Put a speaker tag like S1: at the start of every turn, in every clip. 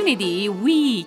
S1: Unity Week.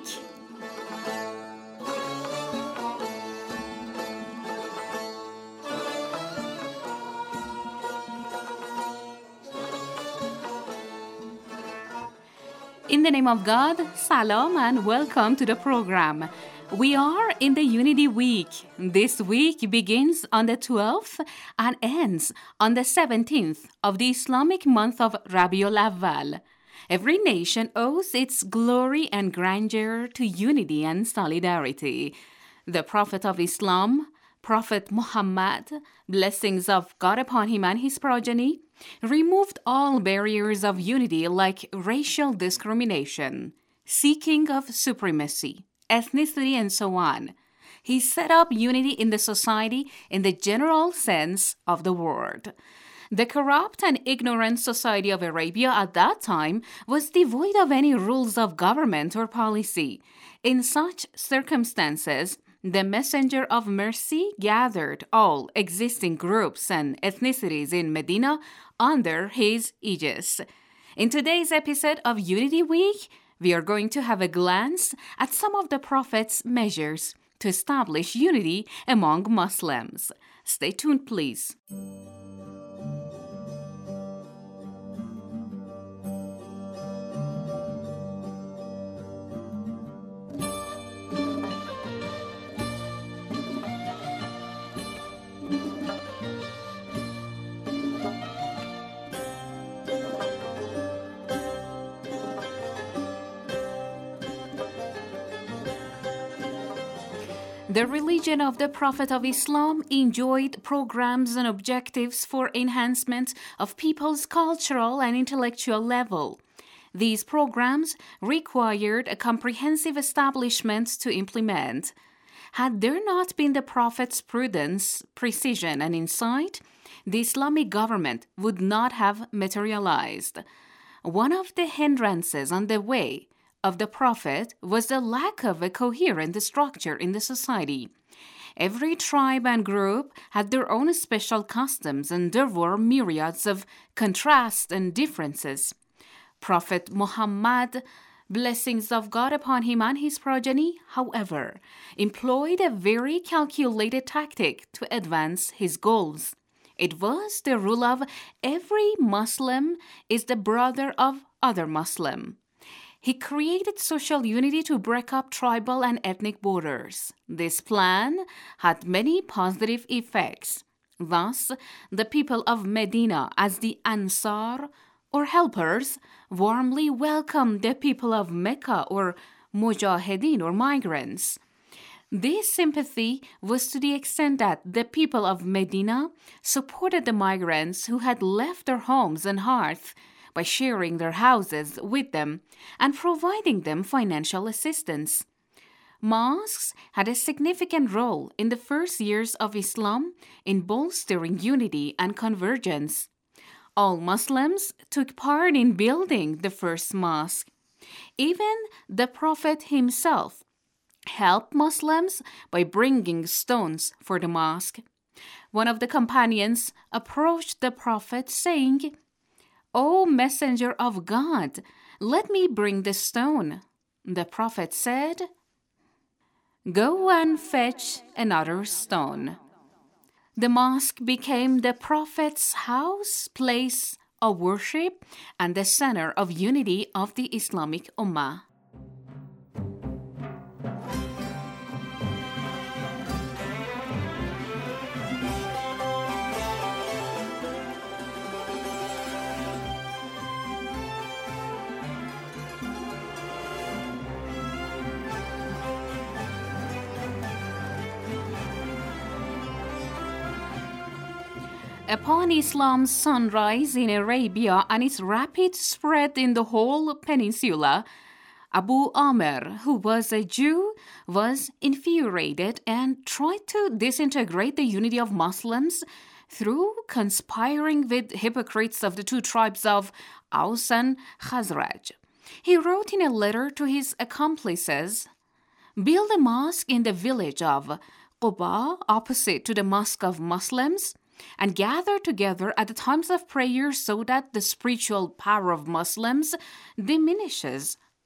S1: In the name of God, Salam and welcome to the program. We are in the Unity Week. This week begins on the 12th and ends on the 17th of the Islamic month of Rabiul Awwal. Every nation owes its glory and grandeur to unity and solidarity. The Prophet of Islam, Prophet Muhammad, blessings of God upon him and his progeny, removed all barriers of unity like racial discrimination, seeking of supremacy, ethnicity, and so on. He set up unity in the society in the general sense of the word. The corrupt and ignorant society of Arabia at that time was devoid of any rules of government or policy. In such circumstances, the Messenger of Mercy gathered all existing groups and ethnicities in Medina under his aegis. In today's episode of Unity Week, we are going to have a glance at some of the Prophet's measures to establish unity among Muslims. Stay tuned, please. The religion of the Prophet of Islam enjoyed programs and objectives for enhancement of people's cultural and intellectual level. These programs required a comprehensive establishment to implement. Had there not been the Prophet's prudence, precision, and insight, the Islamic government would not have materialized. One of the hindrances on the way of the Prophet was the lack of a coherent structure in the society. Every tribe and group had their own special customs, and there were myriads of contrasts and differences. Prophet Muhammad, blessings of God upon him and his progeny, however, employed a very calculated tactic to advance his goals. It was the rule of every Muslim is the brother of other Muslim. He created social unity to break up tribal and ethnic borders. This plan had many positive effects. Thus, the people of Medina, as the Ansar, or helpers, warmly welcomed the people of Mecca, or Mujahideen, or migrants. This sympathy was to the extent that the people of Medina supported the migrants who had left their homes and hearth by sharing their houses with them and providing them financial assistance. Mosques had a significant role in the first years of Islam in bolstering unity and convergence. All Muslims took part in building the first mosque. Even the Prophet himself helped Muslims by bringing stones for the mosque. One of the companions approached the Prophet saying, "O Messenger of God, let me bring the stone." The Prophet said, "Go and fetch another stone." The mosque became the Prophet's house, place of worship, and the center of unity of the Islamic Ummah. Upon Islam's sunrise in Arabia and its rapid spread in the whole peninsula, Abu Amr, who was a Jew, was infuriated and tried to disintegrate the unity of Muslims through conspiring with hypocrites of the two tribes of Aus and Khazraj. He wrote in a letter to his accomplices, "Build a mosque in the village of Quba opposite to the mosque of Muslims, and gather together at the times of prayer so that the spiritual power of Muslims diminishes.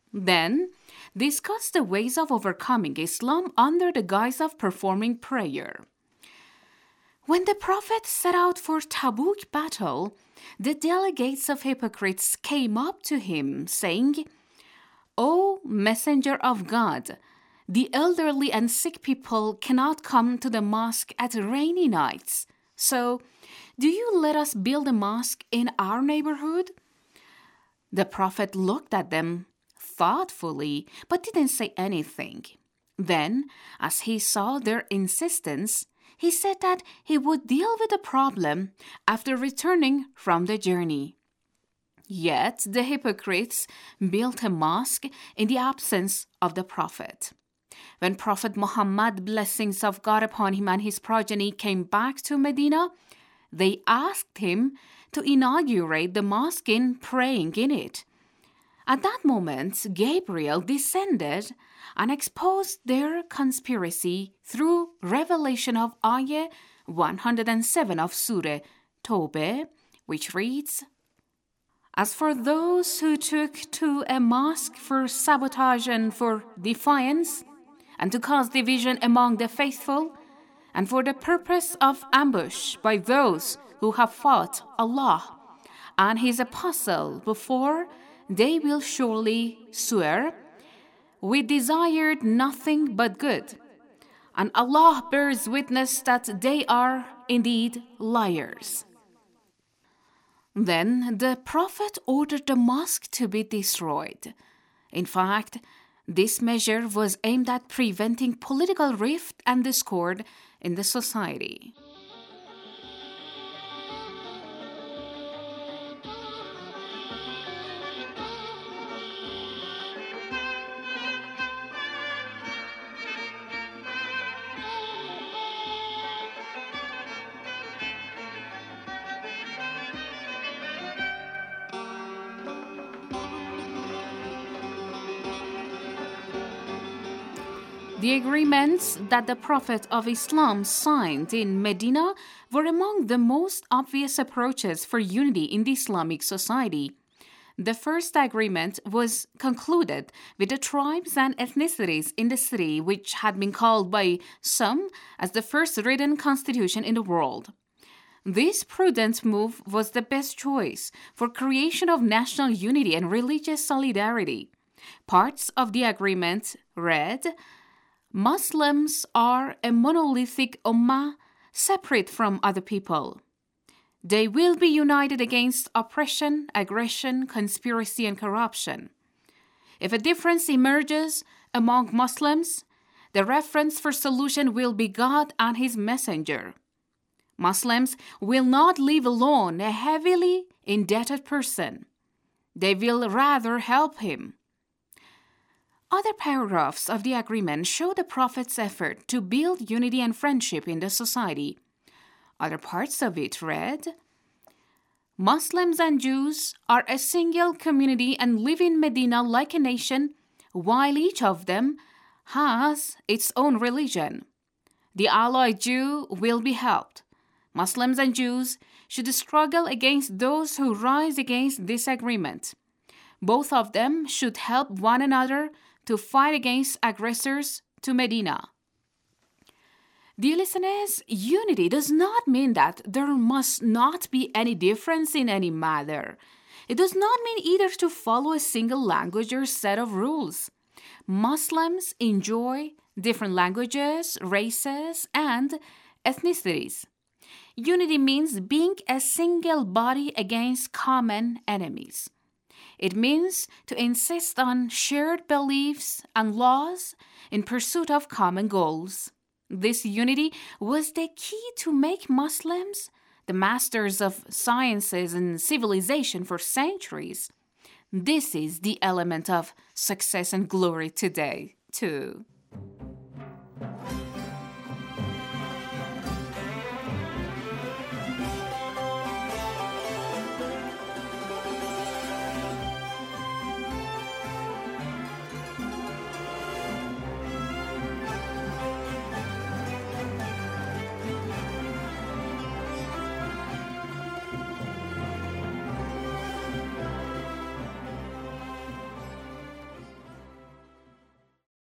S1: Then discuss the ways of overcoming Islam under the guise of performing prayer. When the Prophet set out for Tabuk battle, the delegates of hypocrites came up to him, saying, "O Messenger of God, the elderly and sick people cannot come to the mosque at rainy nights. So, do you let us build a mosque in our neighborhood?" The Prophet looked at them thoughtfully, but didn't say anything. Then, as he saw their insistence, he said that he would deal with the problem after returning from the journey. Yet the hypocrites built a mosque in the absence of the Prophet. When Prophet Muhammad, blessings of God upon him and his progeny, came back to Medina, they asked him to inaugurate the mosque in praying in it. At that moment, Gabriel descended and exposed their conspiracy through revelation of Ayah 107 of Surah Tawbah, which reads, "As for those who took to a mosque for sabotage and for defiance, and to cause division among the faithful, and for the purpose of ambush by those who have fought Allah and His Apostle before, they will surely swear, we desired nothing but good. And Allah bears witness that they are indeed liars." Then the Prophet ordered the mosque to be destroyed. In fact, this measure was aimed at preventing political rift and discord in the society. The agreements that the Prophet of Islam signed in Medina were among the most obvious approaches for unity in the Islamic society. The first agreement was concluded with the tribes and ethnicities in the city, which had been called by some as the first written constitution in the world. This prudent move was the best choice for creation of national unity and religious solidarity. Parts of the agreement read, "Muslims are a monolithic ummah separate from other people. They will be united against oppression, aggression, conspiracy, and corruption. If a difference emerges among Muslims, the reference for solution will be God and His Messenger. Muslims will not leave alone a heavily indebted person. They will rather help him." Other paragraphs of the agreement show the Prophet's effort to build unity and friendship in the society. Other parts of it read, "Muslims and Jews are a single community and live in Medina like a nation, while each of them has its own religion. The allied Jew will be helped. Muslims and Jews should struggle against those who rise against this agreement. Both of them should help one another to fight against aggressors to Medina." Dear listeners, unity does not mean that there must not be any difference in any matter. It does not mean either to follow a single language or set of rules. Muslims enjoy different languages, races, and ethnicities. Unity means being a single body against common enemies. It means to insist on shared beliefs and laws in pursuit of common goals. This unity was the key to make Muslims the masters of sciences and civilization for centuries. This is the element of success and glory today, too.